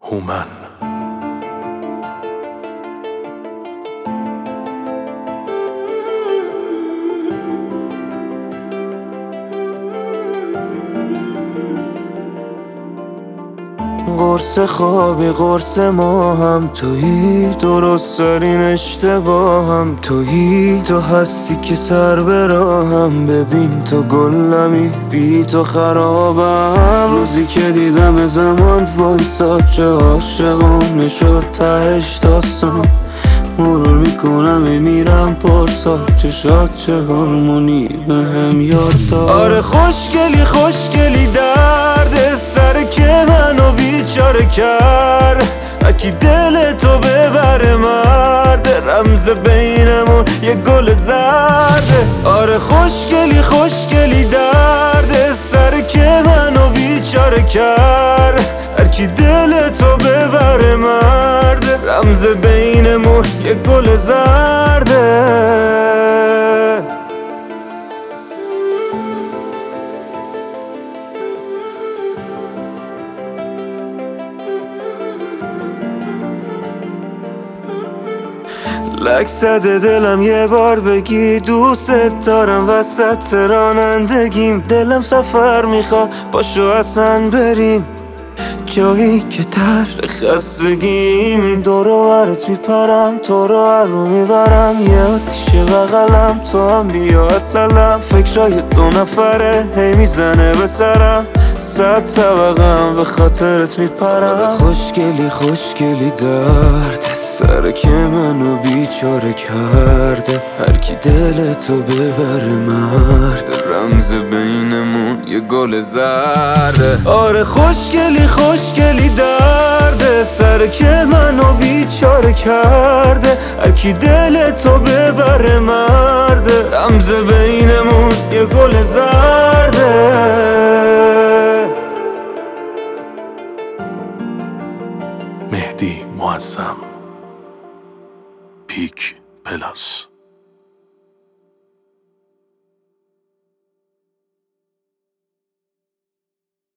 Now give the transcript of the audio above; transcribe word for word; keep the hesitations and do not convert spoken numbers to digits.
هومن. قرص خوابی قرص ما هم تویی، درست دارین اشتباهم تویی. تو هستی که سر به راهم، ببین تو گلمی بی تو خرابم. روزی که دیدم زمان وایساد چه عاشقانه شد تهش داستان. مرور میکنم میمیرم پرسا، چه شاد چه هارمونی بهم یاد داد. آره خوشگلی خوشگلی درد سر که منو بیچاره کرد. اکی دل تو ببره مرد، رمز بینمون یه گل زرده. آره خوشگلی خوشگلی درد سر که منو بیچاره کرد. هرکی دل تو ببره مرد، رمز بینمون یه گل زرده. لک زده دلم یه بار بگی دوست دارم وسط رانندگیم. دلم سفر میخواد باشو اصلا بریم جایی که تر خستگیم. دور و برت میپرم تو رو هر رو میبرم، یه آتیشه بغلم تو هم بیا اصلم. فکرای دو نفره هی میزنه به سرم، صد طبقم به خاطرت میپرم. خوشگلی خوشگلی درد سر که منو بیچاره کرده. هرکی دل تو ببره مرد، رمز بینمون یه گل زرده. آره خوشگلی خوشگلی درد سر که منو بیچاره کرده. هرکی دل تو ببره مرد، رمز بینمون یه گل زرده. مهدی معظم، پیک پلاس.